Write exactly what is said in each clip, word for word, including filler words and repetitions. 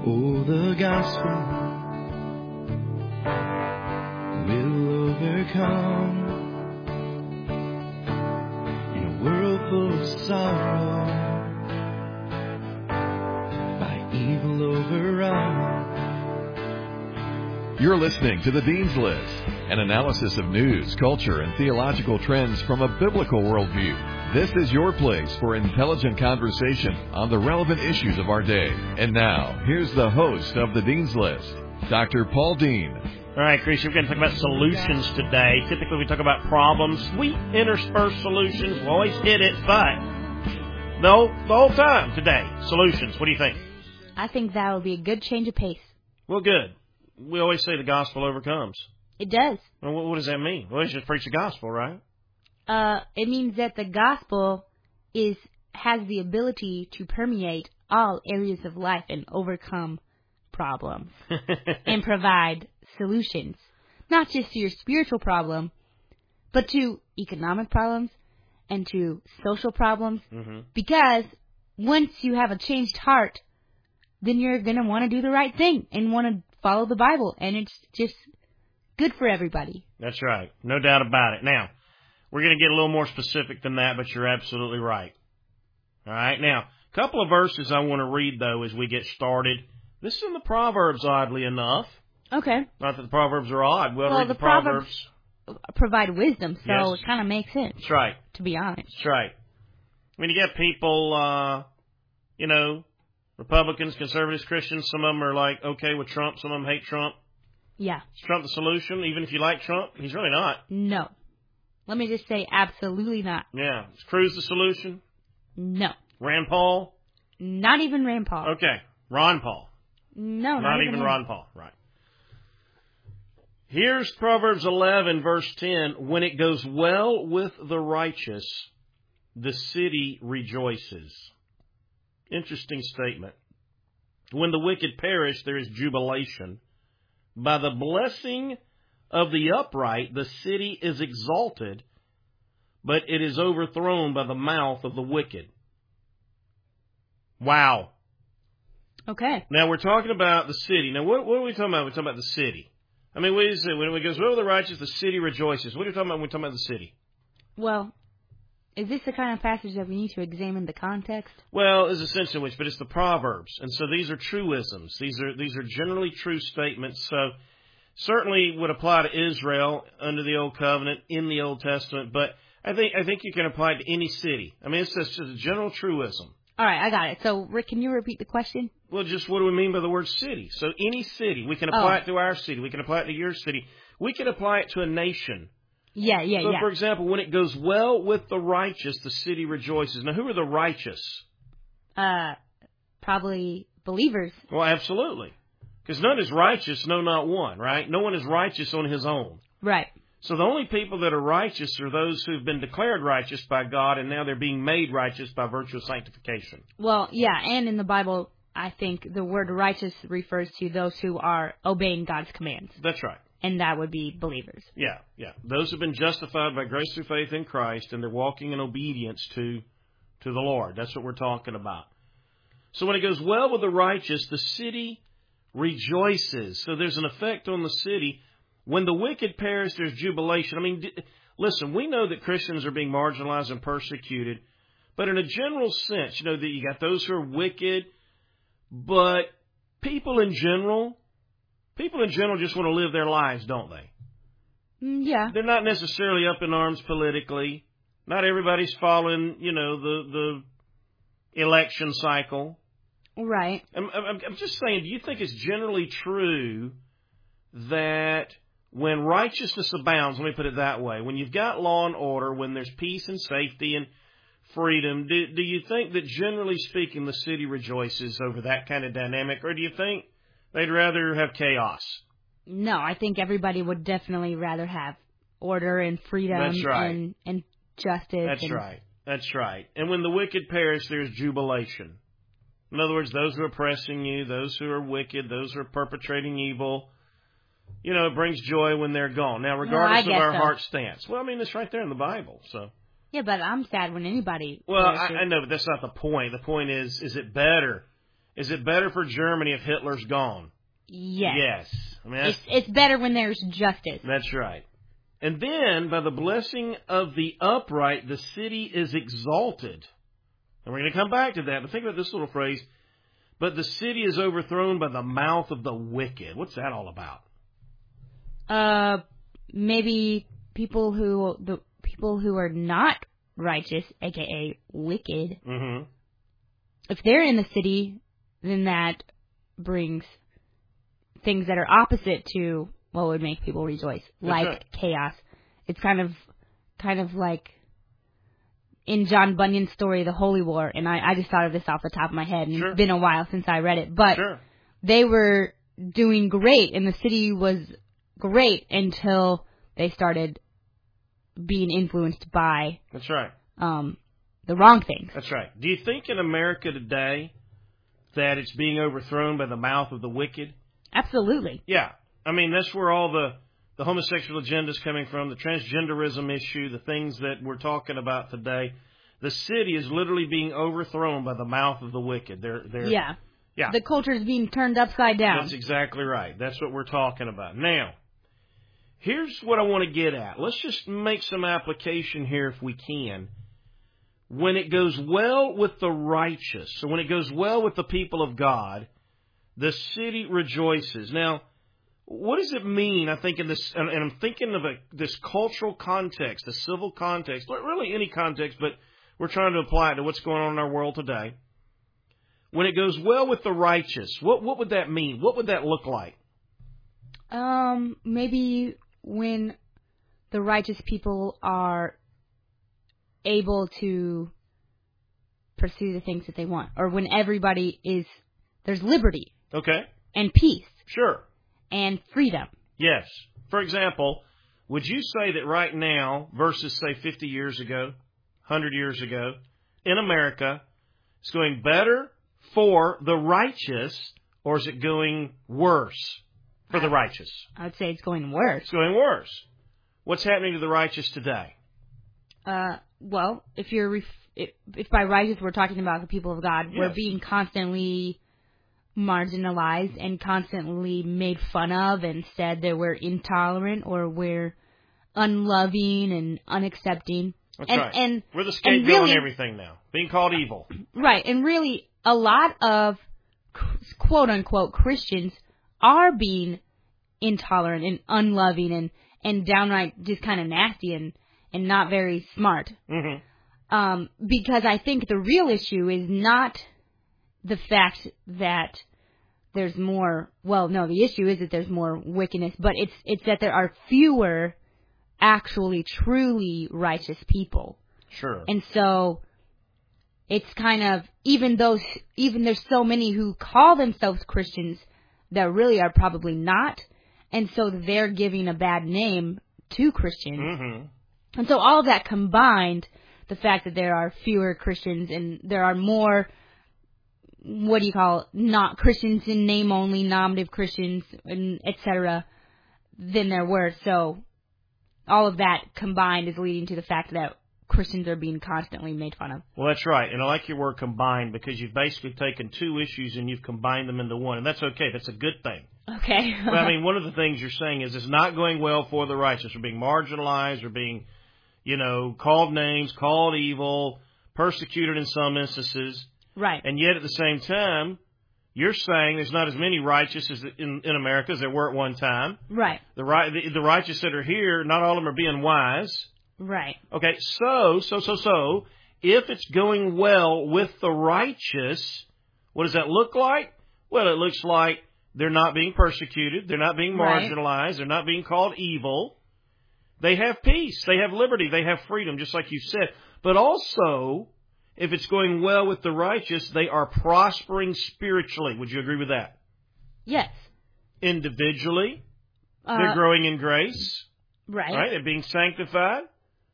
Oh, the gospel will overcome in a world full of sorrow, by evil overrun. You're listening to The Dean's List, an analysis of news, culture, and theological trends from a biblical worldview. This is your place for intelligent conversation on the relevant issues of our day. And now, here's the host of The Dean's List, Doctor Paul Dean. All right, Chris, we're going to talk about solutions today. Typically, we talk about problems. We intersperse solutions. We always hit it, but no, the whole time today, solutions. What do you think? I think that would be a good change of pace. Well, good. We always say the gospel overcomes. It does. Well, what does that mean? Well, it's just preach the gospel, right? Uh, it means that the gospel is has the ability to permeate all areas of life and overcome problems and provide solutions, not just to your spiritual problem, but to economic problems and to social problems. Mm-hmm. Because once you have a changed heart, then you're going to want to do the right thing and want to follow the Bible, and it's just good for everybody. That's right. No doubt about it. Now, we're going to get a little more specific than that, but you're absolutely right. All right. Now, a couple of verses I want to read, though, as we get started. This is in the Proverbs, oddly enough. Okay. Not that the Proverbs are odd. We'll, well read the, the Proverbs. Proverbs provide wisdom, so yes. it kind of makes sense. That's right. To be honest. That's right. I mean, you get people, uh, you know, Republicans, conservatives, Christians, some of them are like okay with Trump, some of them hate Trump. Yeah. Is Trump the solution? Even if you like Trump, he's really not. No. Let me just say absolutely not. Yeah. Is Cruz the solution? No. Rand Paul? Not even Rand Paul. Okay. Ron Paul? No, not, not even, even Ron Paul. Right. Here's Proverbs eleven, verse ten. When it goes well with the righteous, the city rejoices. Interesting statement. When the wicked perish, there is jubilation. By the blessing of the upright, the city is exalted, but it is overthrown by the mouth of the wicked. Wow. Okay. Now, we're talking about the city. Now, what, what are we talking about? We're talking about the city. I mean, what is it? When it goes well with the righteous, the city rejoices. What are you talking about when we're talking about the city? Well, is this the kind of passage that we need to examine the context? Well, it's essentially which, but it's the Proverbs. And so these are truisms. These are these are generally true statements. So certainly would apply to Israel under the Old Covenant, in the Old Testament. But I think I think you can apply it to any city. I mean, it's just a general truism. All right, I got it. So, Rick, can you repeat the question? Well, just what do we mean by the word city? So any city. We can apply oh. it to our city. We can apply it to your city. We can apply it to a nation. Yeah, yeah, so, yeah. for example, when it goes well with the righteous, the city rejoices. Now, who are the righteous? Uh, probably believers. Well, absolutely. Because none is righteous, no, not one, right? No one is righteous on his own. Right. So the only people that are righteous are those who've been declared righteous by God, and now they're being made righteous by virtue of sanctification. Well, yeah, and in the Bible, I think the word righteous refers to those who are obeying God's commands. That's right. And that would be believers. Yeah, yeah. Those who have been justified by grace through faith in Christ, and they're walking in obedience to, to the Lord. That's what we're talking about. So when it goes well with the righteous, the city rejoices. So there's an effect on the city. When the wicked perish, there's jubilation. I mean, d- listen, we know that Christians are being marginalized and persecuted, but in a general sense, you know, that you got those who are wicked, but people in general, people in general just want to live their lives, don't they? Mm, yeah. They're not necessarily up in arms politically. Not everybody's following, you know, the the election cycle. Right. I'm, I'm, I'm just saying, do you think it's generally true that when righteousness abounds, let me put it that way, when you've got law and order, when there's peace and safety and freedom, do, do you think that generally speaking the city rejoices over that kind of dynamic, or do you think they'd rather have chaos? No, I think everybody would definitely rather have order and freedom. That's right. and, and justice. That's and... right. That's right. And when the wicked perish, there's jubilation. In other words, those who are oppressing you, those who are wicked, those who are perpetrating evil, you know, it brings joy when they're gone. Now, regardless no, of our so. heart stance. Well, I mean, it's right there in the Bible, so. Yeah, but I'm sad when anybody... Well, I, I know, but that's not the point. The point is, is it better Is it better for Germany if Hitler's gone? Yes. Yes. I mean, that's, It's, it's better when there's justice. that's right. And then, by the blessing of the upright, the city is exalted. And we're going to come back to that, but think about this little phrase. But the city is overthrown by the mouth of the wicked. What's that all about? Uh, maybe people who the people who are not righteous, aka wicked, Mm-hmm. if they're in the city, then that brings things that are opposite to what would make people rejoice, That's like right. chaos. It's kind of, kind of like in John Bunyan's story, The Holy War, and I, I just thought of this off the top of my head, and Sure. it's been a while since I read it, but Sure. they were doing great, and the city was great until they started being influenced by That's right. um, the wrong things. That's right. Do you think in America today that it's being overthrown by the mouth of the wicked? Absolutely. Yeah. I mean, that's where all the, the homosexual agenda is coming from, the transgenderism issue, the things that we're talking about today. The city is literally being overthrown by the mouth of the wicked. They're, they're, Yeah. Yeah. The culture is being turned upside down. That's exactly right. That's what we're talking about. Now, here's what I want to get at. Let's just make some application here if we can. When it goes well with the righteous, so when it goes well with the people of God, the city rejoices. Now, what does it mean, I think, in this, and I'm thinking of a, this cultural context, a civil context, not really any context, but we're trying to apply it to what's going on in our world today. When it goes well with the righteous, what, what would that mean? What would that look like? Um, maybe when the righteous people are able to pursue the things that they want, or when everybody is, there's liberty Okay, and peace sure. and freedom. Yes. For example, would you say that right now, versus, say, fifty years ago, one hundred years ago, in America, it's going better for the righteous, or is it going worse for the righteous? I would say it's going worse. It's going worse. What's happening to the righteous today? Uh, well, if you're ref- if, if by righteous we're talking about the people of God, we're Yes. being constantly marginalized and constantly made fun of and said that we're intolerant or we're unloving and unaccepting. That's and, right. And We're the and scapegoat really, and everything now. Being called evil. right, and really a lot of quote unquote Christians are being intolerant and unloving and, and downright just kind of nasty and, and not very smart. Mm-hmm. Um, because I think the real issue is not the fact that there's more, well, no, the issue is that there's more wickedness, but it's it's that there are fewer actually truly righteous people. Sure. And so it's kind of, even those, even there's so many who call themselves Christians that really are probably not, and so they're giving a bad name to Christians. Mm-hmm. And so all of that combined, the fact that there are fewer Christians and there are more, what do you call it, not Christians in name only, nominative Christians, and et cetera, than there were. So all of that combined is leading to the fact that Christians are being constantly made fun of. Well, that's right. And I like your word combined, because you've basically taken two issues and you've combined them into one. And that's okay. That's a good thing. Okay. But, I mean, one of the things you're saying is it's not going well for the righteous. We're being marginalized. We're being, you know, called names, called evil, persecuted in some instances. Right. And yet at the same time, you're saying there's not as many righteous as in, in America as there were at one time. Right. The, the, the righteous that are here, not all of them are being wise. Right. Okay, so, so, so, so, if it's going well with the righteous, what does that look like? Well, it looks like they're not being persecuted, they're not being marginalized, right. They're not being called evil. They have peace, they have liberty, they have freedom, just like you said. But also, if it's going well with the righteous, they are prospering spiritually. Would you agree with that? Yes. Individually, Uh, they're growing in grace. right. Right? They're being sanctified.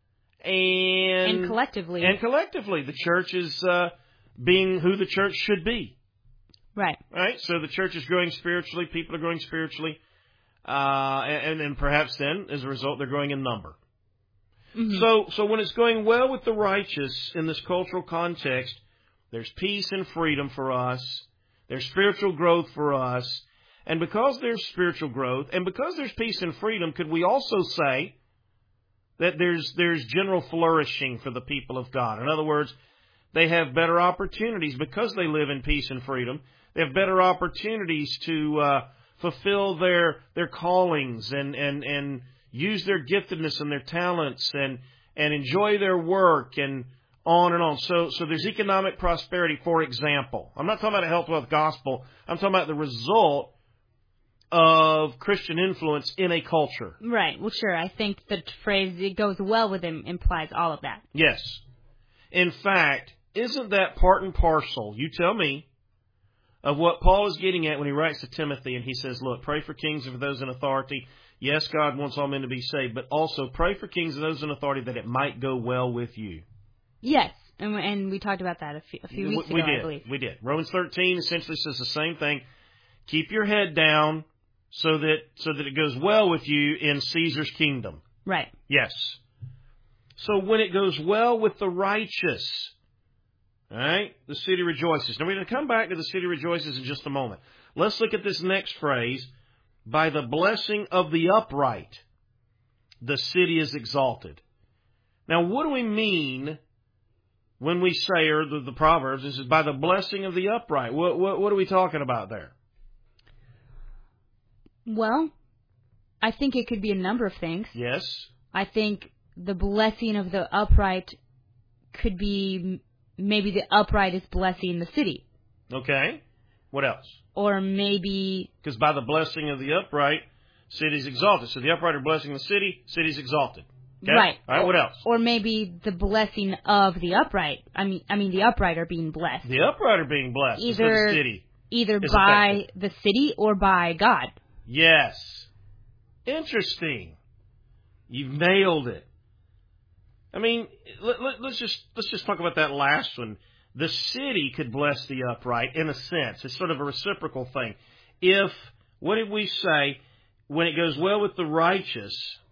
And, And collectively. And collectively. The church is uh, being who the church should be. Right. Right? So the church is growing spiritually. People are growing spiritually. Uh, and, and perhaps then, as a result, they're growing in number. Mm-hmm. So, so when it's going well with the righteous in this cultural context, there's peace and freedom for us. There's spiritual growth for us. And because there's spiritual growth, and because there's peace and freedom, could we also say that there's there's general flourishing for the people of God? In other words, they have better opportunities because they live in peace and freedom. They have better opportunities to uh, fulfill their their callings and, and, and use their giftedness and their talents and and enjoy their work and on and on. So so there's economic prosperity, for example. I'm not talking about a health, wealth, gospel. I'm talking about the result of Christian influence in a culture. Right. Well, sure. I think the phrase, it goes well with him, implies all of that. Yes. In fact, isn't that part and parcel, you tell me, of what Paul is getting at when he writes to Timothy and he says, look, pray for kings and for those in authority. Yes, God wants all men to be saved, but also pray for kings and those in authority that it might go well with you. Yes. And, and we talked about that a few, a few weeks we ago, did. I believe. We did. Romans thirteen essentially says the same thing. Keep your head down so that so that it goes well with you in Caesar's kingdom. Right. Yes. So when it goes well with the righteous, all right, the city rejoices. Now we're going to come back to the city rejoices in just a moment. Let's look at this next phrase. By the blessing of the upright, the city is exalted. Now what do we mean when we say, or the, the Proverbs, this is by the blessing of the upright? What, what, what are we talking about there? Well, I think it could be a number of things. Yes. I think the blessing of the upright could be maybe the upright is blessing the city. Okay. What else? Or maybe... Because by the blessing of the upright, city's exalted. So the upright are blessing the city, city's exalted. Okay? Right. All right, what else? Or maybe the blessing of the upright. I mean, I mean the upright are being blessed. The upright are being blessed. Either, the city either is by affected. the city or by God. Yes. Interesting. You've nailed it. I mean, let, let, let's just let's just talk about that last one. The city could bless the upright in a sense. It's sort of a reciprocal thing. If, what did we say, when it goes well with the righteous,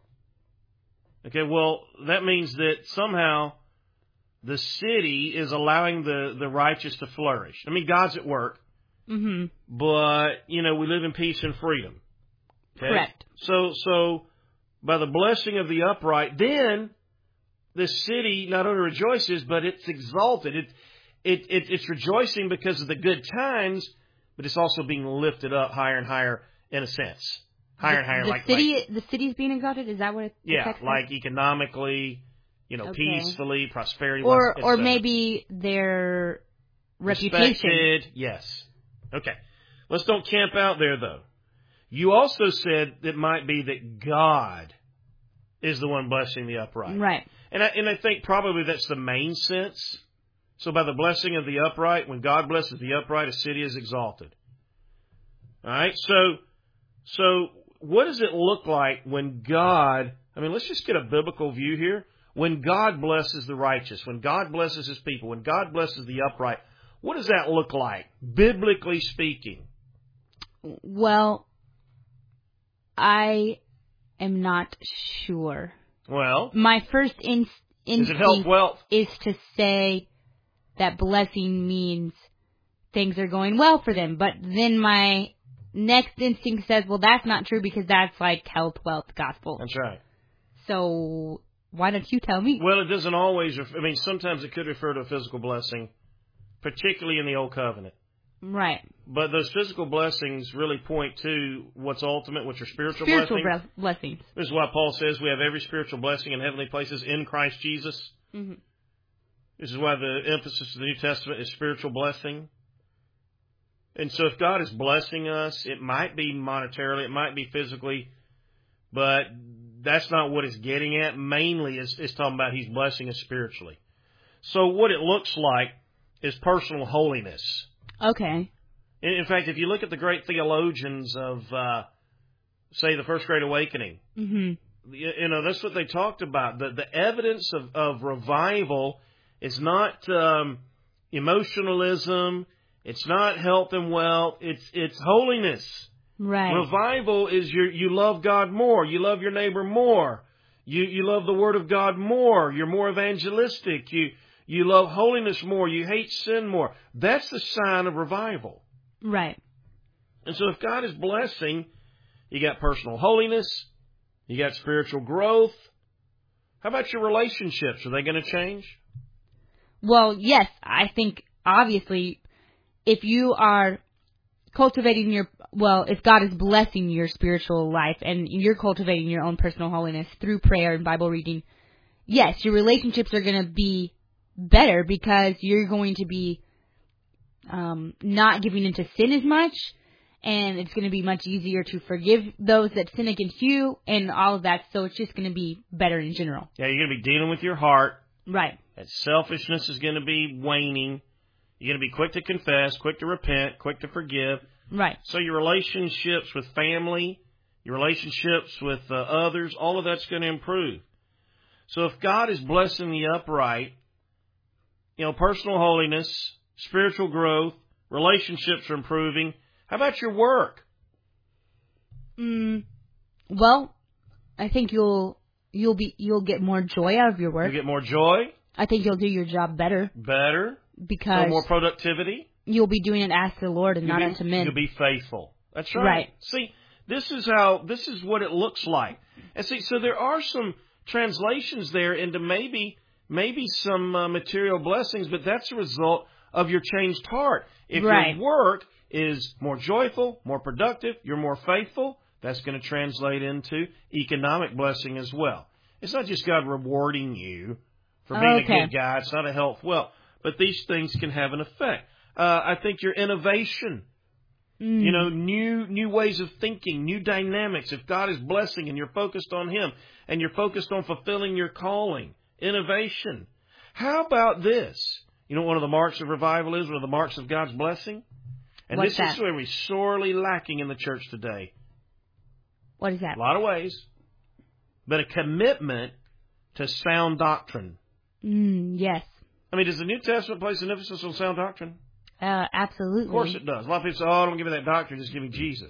okay, well, that means that somehow the city is allowing the, the righteous to flourish. I mean, God's at work, Mm-hmm. but, you know, we live in peace and freedom. Okay? Correct. So, so by the blessing of the upright, then the city not only rejoices, but it's exalted. It, it, it, it's rejoicing because of the good times, but it's also being lifted up higher and higher in a sense. Higher the, and higher, the like, city, like the city's being exalted. Is that what? It, yeah, the text like says? economically, you know, Okay. peacefully, prosperity, or et or cetera. maybe their reputation. Respected, yes. Okay, let's don't camp out there though. You also said it might be that God is the one blessing the upright, Right. And I, and I think probably that's the main sense. So by the blessing of the upright, when God blesses the upright, a city is exalted. All right, so so what does it look like when God, I mean, let's just get a biblical view here. When God blesses the righteous, when God blesses His people, when God blesses the upright, what does that look like, biblically speaking? Well, I am not sure. Well, My first in, does it help instinct wealth? is to say that blessing means things are going well for them. But then my next instinct says, well, that's not true because that's like health, wealth, gospel. That's right. So why don't you tell me? Well, it doesn't always, I mean, sometimes it could refer to a physical blessing, particularly in the Old Covenant. Right. But those physical blessings really point to what's ultimate, which are spiritual, Spiritual blessings. bre- blessings. This is why Paul says we have every spiritual blessing in heavenly places in Christ Jesus. Mm-hmm. This is why the emphasis of the New Testament is spiritual blessing. And so if God is blessing us, it might be monetarily, it might be physically, but that's not what it's getting at. Mainly it's, it's talking about He's blessing us spiritually. So what it looks like is personal holiness. Okay. In, in fact, if you look at the great theologians of, uh, say, the First Great Awakening, Mm-hmm. you, you know, that's what they talked about. The, the evidence of, of revival is not um, emotionalism. It's not health and wealth. It's it's holiness. Right. Revival is your, you love God more. You love your neighbor more. You you love the Word of God more. You're more evangelistic. You you love holiness more. You hate sin more. That's the sign of revival. Right. And so if God is blessing, you got personal holiness, you got spiritual growth. How about your relationships? Are they going to change? Well, yes, I think obviously if you are cultivating your, well, if God is blessing your spiritual life and you're cultivating your own personal holiness through prayer and Bible reading, yes, your relationships are going to be better because you're going to be um, not giving into sin as much, and it's going to be much easier to forgive those that sin against you and all of that, so it's just going to be better in general. Yeah, you're going to be dealing with your heart. Right. That selfishness is going to be waning. You're going to be quick to confess, quick to repent, quick to forgive. Right. So your relationships with family, your relationships with uh, others, all of that's going to improve. So if God is blessing the upright, you know, personal holiness, spiritual growth, relationships are improving. How about your work? Mm, well, I think you'll you'll be you'll get more joy out of your work. You get more joy. I think you'll do your job better. Better. Because so more productivity. You'll be doing it as the Lord and you'll not be, unto men. You'll be faithful. That's right. Right. See, this is how this is what it looks like. And see, so there are some translations there into maybe maybe some uh, material blessings, but that's a result of your changed heart. If right. your work is more joyful, more productive, you're more faithful, that's going to translate into economic blessing as well. It's not just God rewarding you for being okay. a good guy. It's not a health wealth. But these things can have an effect. Uh, I think your innovation, mm. you know, new new ways of thinking, new dynamics. If God is blessing and you're focused on Him and you're focused on fulfilling your calling, innovation. How about this? You know what one of the marks of revival is? One of the marks of God's blessing? And What's this that? is where we're sorely lacking in the church today. What is that? A lot of ways. But a commitment to sound doctrine. Mm, yes. I mean, does the New Testament place an emphasis on sound doctrine? Uh, absolutely. Of course it does. A lot of people say, oh, don't give me that doctrine, just give me Jesus.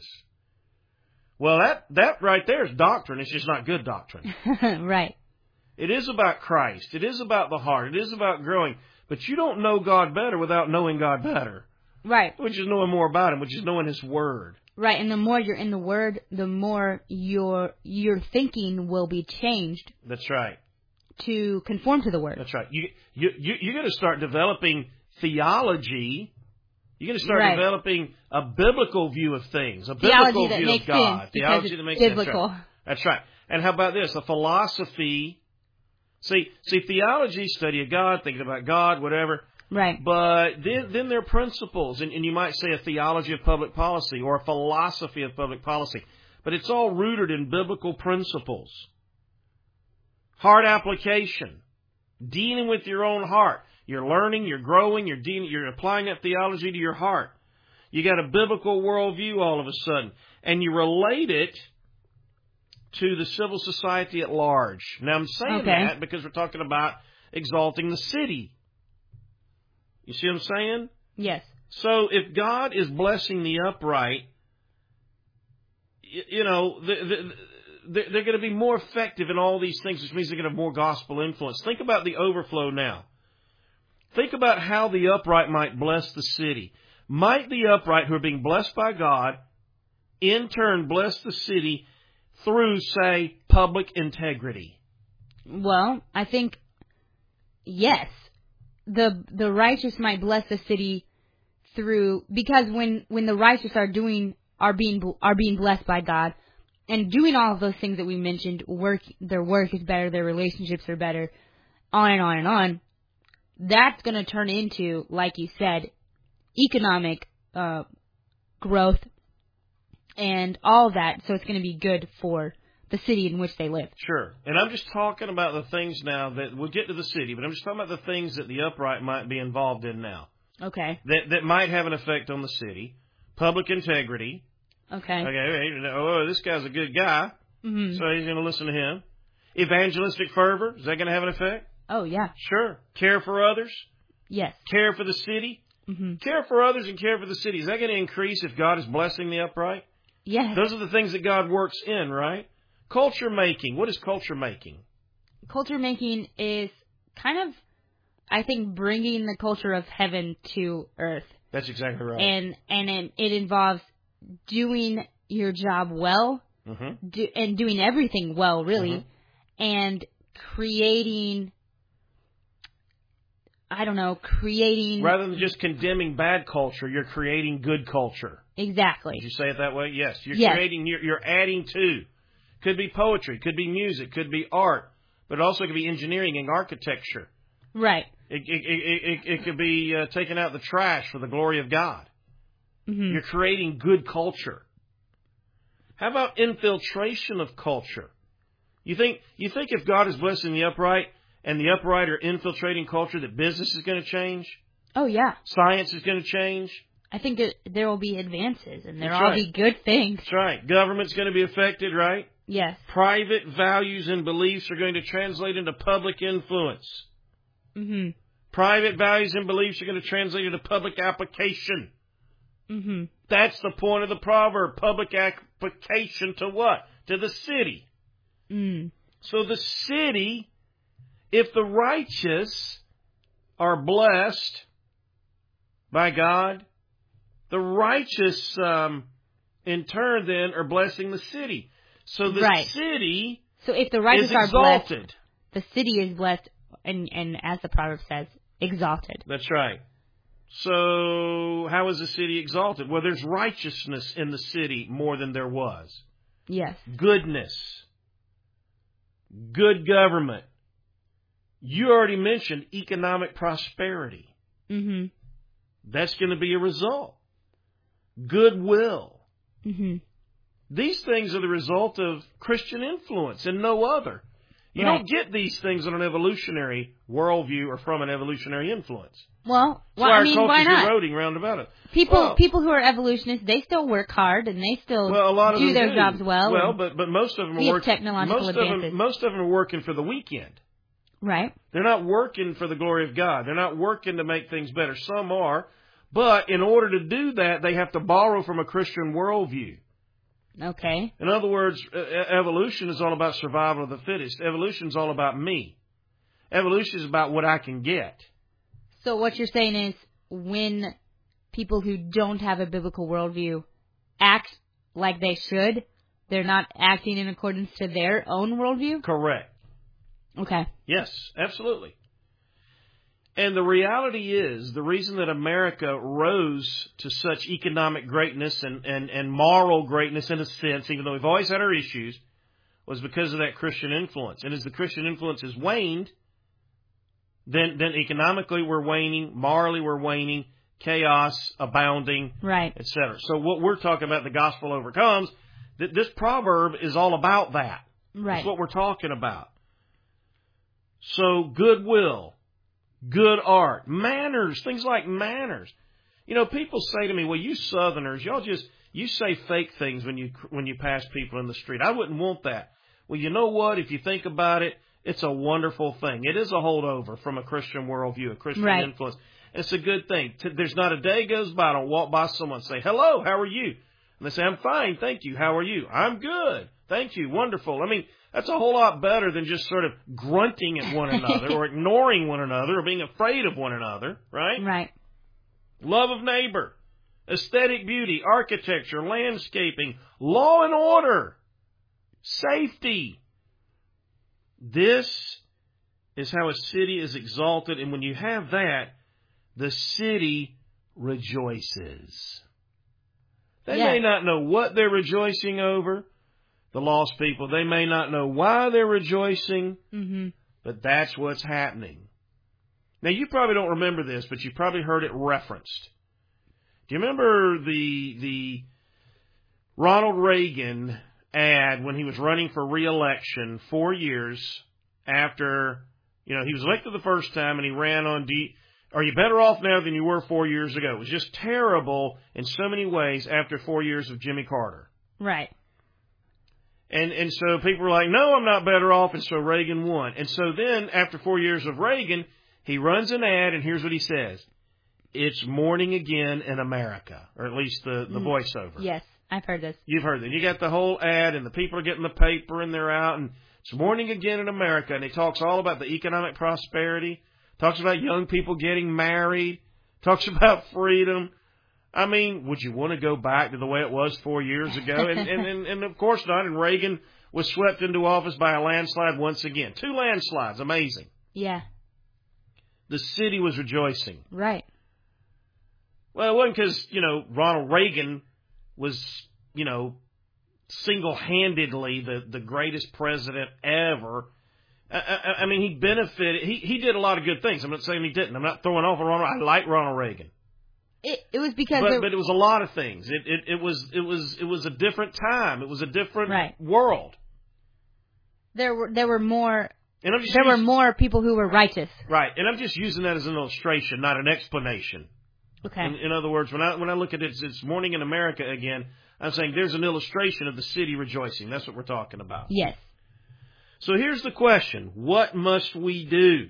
Well, that, that right there is doctrine. It's just not good doctrine. Right. It is about Christ. It is about the heart. It is about growing. But you don't know God better without knowing God better. Right. Which is knowing more about Him, which is knowing His Word. Right, and the more you're in the Word, the more your your thinking will be changed. That's right. To conform to the Word. That's right. You you, you you're going to start developing theology. You're going to start right. developing a biblical view of things, a theology biblical view of God. Theology that makes biblical. sense. That's right. That's right. And how about this? A philosophy. See, see, theology, study of God, thinking about God, whatever. Right. But then, then there are principles, and, and you might say a theology of public policy or a philosophy of public policy. But it's all rooted in biblical principles. Heart application. Dealing with your own heart. You're learning, you're growing, you're dealing, you're applying that theology to your heart. You got a biblical worldview all of a sudden. And you relate it to the civil society at large. Now, I'm saying okay. that because we're talking about exalting the city. You see what I'm saying? Yes. So if God is blessing the upright, you, you know, the, the, the, they're going to be more effective in all these things, which means they're going to have more gospel influence. Think about the overflow now. Think about how the upright might bless the city. Might the upright who are being blessed by God in turn bless the city through, say, public integrity? Well, I think, yes. The the righteous might bless the city through, because when, when the righteous are doing are being are being blessed by God and doing all of those things that we mentioned, work their work is better, their relationships are better, on and on and on. That's going to turn into, like you said, economic uh, growth and all that. So it's going to be good for the city in which they live. Sure. And I'm just talking about the things now that we'll get to the city, but I'm just talking about the things that the upright might be involved in now. Okay. That that might have an effect on the city. Public integrity. Okay. Okay. Oh, this guy's a good guy, mm-hmm. so he's going to listen to him. Evangelistic fervor. Is that going to have an effect? Oh, yeah. Sure. Care for others. Yes. Care for the city. Mm-hmm. Care for others and care for the city. Is that going to increase if God is blessing the upright? Yes. Those are the things that God works in, right? Culture making. What is culture making? Culture making is kind of I think bringing the culture of heaven to earth. That's exactly right. And and it, it involves doing your job well, mm-hmm. do, and doing everything well, really, mm-hmm. and creating, I don't know, creating... Rather than just condemning bad culture, you're creating good culture. Exactly. Did you say it that way? Yes. You're yes. creating, you're, you're adding to. Could be poetry, could be music, could be art, but it also could be engineering and architecture. Right. It, it, it, it, it could be uh, taking out the trash for the glory of God. Mm-hmm. You're creating good culture. How about infiltration of culture? You think you think if God is blessing the upright and the upright are infiltrating culture, that business is going to change? Oh, yeah. Science is going to change? I think it, there will be advances, and there will right. be good things. That's right. Government's going to be affected, right? Yes. Private values and beliefs are going to translate into public influence. Mm-hmm. Private values and beliefs are going to translate into public application. Mm-hmm. That's the point of the proverb. Public application to what? To the city. Mm. So the city, if the righteous are blessed by God, the righteous, um, in turn, then, are blessing the city. So the right. city so if the righteous is are exalted. Blessed, the city is blessed, and, and as the proverb says, exalted. That's right. So how is the city exalted? Well, there's righteousness in the city more than there was. Yes. Goodness. Good government. You already mentioned economic prosperity. Mm-hmm. That's going to be a result. Goodwill. Mm-hmm. These things are the result of Christian influence and no other. You right. don't get these things on an evolutionary worldview or from an evolutionary influence. Well, well so our I mean, why culture's not? eroding round about it. People, well, people who are evolutionists, they still work hard and they still well, a lot of do them their do. jobs well. Well, but but most of them are working. Technological most advances. of them, most of them are working for the weekend. Right. They're not working for the glory of God. They're not working to make things better. Some are, but in order to do that, they have to borrow from a Christian worldview. Okay. In other words, evolution is all about survival of the fittest. Evolution is all about me. Evolution is about what I can get. So what you're saying is when people who don't have a biblical worldview act like they should, they're not acting in accordance to their own worldview? Correct. Okay. Yes, absolutely. And the reality is, the reason that America rose to such economic greatness and, and, and moral greatness in a sense, even though we've always had our issues, was because of that Christian influence. And as the Christian influence has waned, then, then economically we're waning, morally we're waning, chaos abounding, right, et cetera. So what we're talking about, the gospel overcomes, th- this proverb is all about that. Right. That's what we're talking about. So goodwill. Good art, manners, things like manners. You know, people say to me, well, you Southerners, y'all just, you say fake things when you when you pass people in the street. I wouldn't want that. Well, you know what? If you think about it, it's a wonderful thing. It is a holdover from a Christian worldview, a Christian right. influence. It's a good thing. There's not a day goes by I don't walk by someone and say, hello, how are you? And they say, I'm fine, thank you. How are you? I'm good. Thank you. Wonderful. I mean, that's a whole lot better than just sort of grunting at one another or ignoring one another or being afraid of one another, right? Right. Love of neighbor, aesthetic beauty, architecture, landscaping, law and order, safety. This is how a city is exalted, and when you have that, the city rejoices. They yes. may not know what they're rejoicing over. The lost people, they may not know why they're rejoicing, mm-hmm. but that's what's happening. Now, you probably don't remember this, but you probably heard it referenced. Do you remember the the Ronald Reagan ad when he was running for re-election four years after, you know, he was elected the first time and he ran on, D, are you better off now than you were four years ago? It was just terrible in so many ways after four years of Jimmy Carter. Right. And and so people were like, no, I'm not better off, and so Reagan won. And so then, after four years of Reagan, he runs an ad, and here's what he says. It's morning again in America, or at least the, the voiceover. Yes, I've heard this. You've heard that. You got the whole ad, and the people are getting the paper, and they're out, and it's morning again in America, and he talks all about the economic prosperity, talks about young people getting married, talks about freedom. I mean, would you want to go back to the way it was four years ago? And, and, and, and of course not. And Reagan was swept into office by a landslide once again. Two landslides. Amazing. Yeah. The city was rejoicing. Right. Well, it wasn't because, you know, Ronald Reagan was, you know, single-handedly the, the greatest president ever. I, I, I mean, he benefited. He, he did a lot of good things. I'm not saying he didn't. I'm not throwing off on Ronald. I like Ronald Reagan. It, it was because, but, there, but it was a lot of things. It, it it was it was it was a different time. It was a different right. world. There were there were more. And I'm just there using, were more people who were righteous. Right, and I'm just using that as an illustration, not an explanation. Okay. In, in other words, when I when I look at it, it's Morning in America again. I'm saying there's an illustration of the city rejoicing. That's what we're talking about. Yes. So here's the question: what must we do?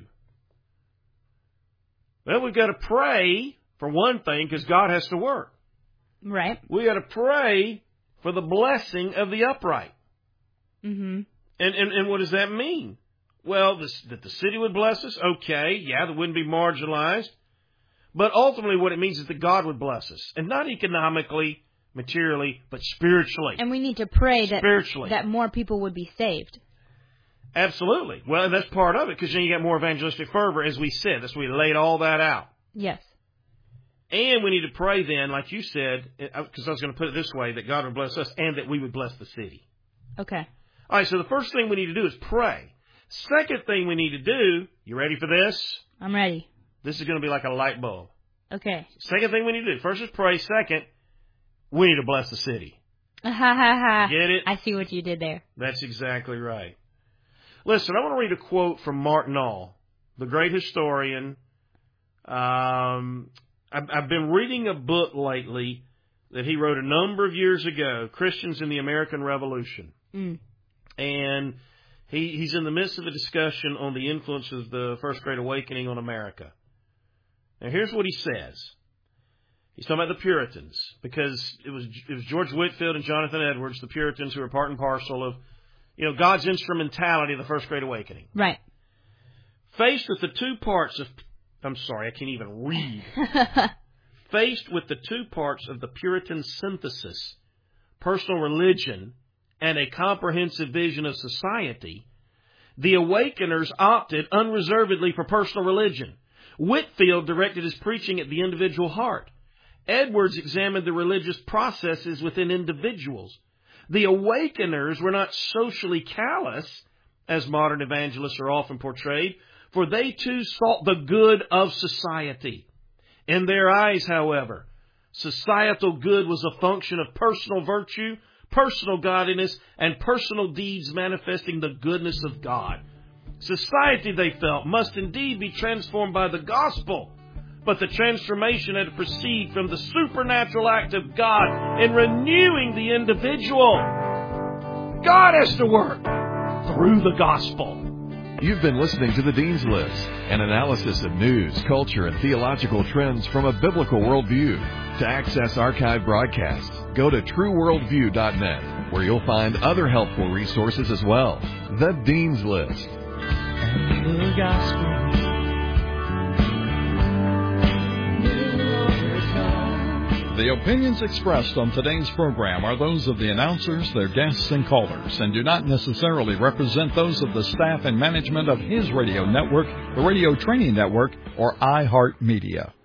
Well, we've got to pray. For one thing, because God has to work. Right. We got to pray for the blessing of the upright. Mm-hmm. And, and and what does that mean? Well, this, that the city would bless us. Okay, yeah, that wouldn't be marginalized. But ultimately what it means is that God would bless us. And not economically, materially, but spiritually. And we need to pray that, spiritually. that more people would be saved. Absolutely. Well, and that's part of it, because then you get more evangelistic fervor, as we said. That's why we laid all that out. Yes. And we need to pray then, like you said, because I was going to put it this way, that God would bless us and that we would bless the city. Okay. All right, so the first thing we need to do is pray. Second thing we need to do, you ready for this? I'm ready. This is going to be like a light bulb. Okay. Second thing we need to do, first is pray. Second, we need to bless the city. Ha ha ha. Get it? I see what you did there. That's exactly right. Listen, I want to read a quote from Martin All, the great historian. Um... I've been reading a book lately that he wrote a number of years ago, Christians in the American Revolution. Mm. And he, he's in the midst of a discussion on the influence of the First Great Awakening on America. Now, here's what he says. He's talking about the Puritans, because it was it was George Whitefield and Jonathan Edwards, the Puritans, who were part and parcel of, you know, God's instrumentality of the First Great Awakening. Right. Faced with the two parts of I'm sorry, I can't even read. Faced with the two parts of the Puritan synthesis, personal religion and a comprehensive vision of society, the Awakeners opted unreservedly for personal religion. Whitefield directed his preaching at the individual heart. Edwards examined the religious processes within individuals. The Awakeners were not socially callous, as modern evangelists are often portrayed, for they too sought the good of society. In their eyes, however, societal good was a function of personal virtue, personal godliness, and personal deeds manifesting the goodness of God. Society, they felt, must indeed be transformed by the gospel, but the transformation had to proceed from the supernatural act of God in renewing the individual. God has to work through the gospel. You've been listening to The Dean's List, an analysis of news, culture, and theological trends from a biblical worldview. To access archived broadcasts, go to true worldview dot net, where you'll find other helpful resources as well. The Dean's List. And the gospel The opinions expressed on today's program are those of the announcers, their guests, and callers, and do not necessarily represent those of the staff and management of His Radio Network, the Radio Training Network, or iHeartMedia.